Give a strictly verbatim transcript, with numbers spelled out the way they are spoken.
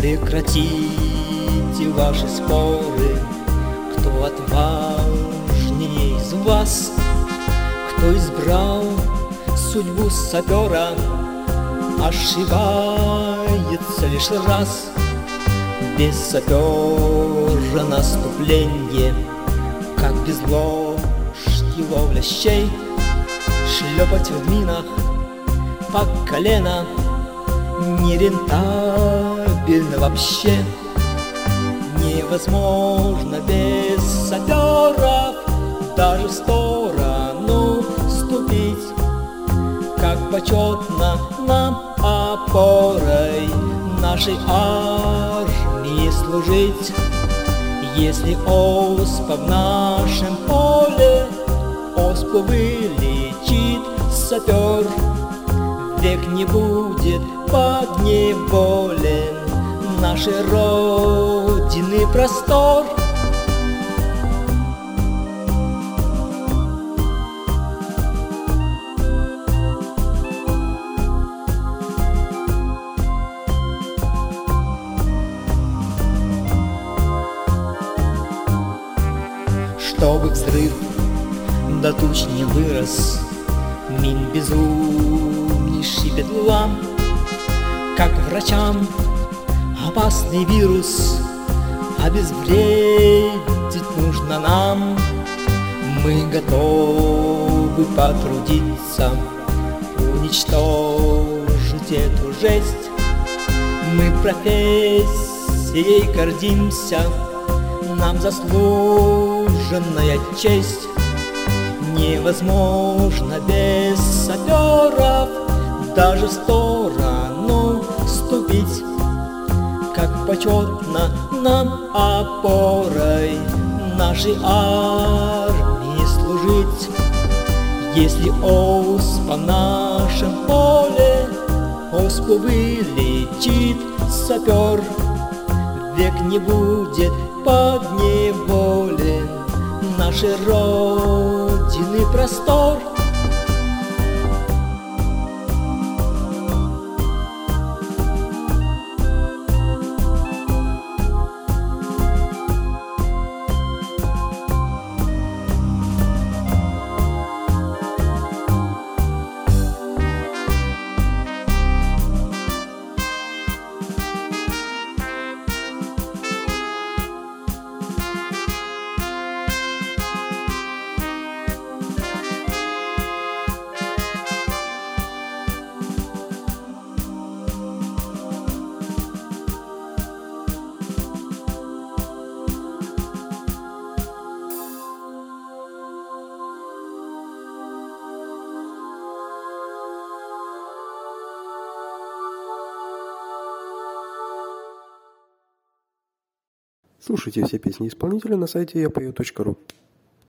Прекратите ваши споры, кто отважнее из вас, кто избрал судьбу сапера, ошибается лишь раз. Без сапера наступление, как без ложки ловля щей. Шлепать в минах по колено нерентабельно вообще. Невозможно без саперов даже в сторону ступить. Как почетно нам опорой нашей армии служить. Если оспа в нашем поле, оспу вылечит сапер, век не будет подневолен нашей Родины простор. Чтобы взрыв до туч не вырос, мин безумнейший бедлам, как врачам опасный вирус обезвредить нужно нам. Мы готовы потрудиться, уничтожить эту жесть. Мы профессией гордимся, нам заслуженная честь. Невозможно без саперов даже в сторону ступить. Как почетно нам опорой нашей армии служить. Если оспа в нашем поле, оспу вылечит сапер, век не будет подневолен нашей Родины простор. Слушайте все песни исполнителя на сайте я пою точка ру.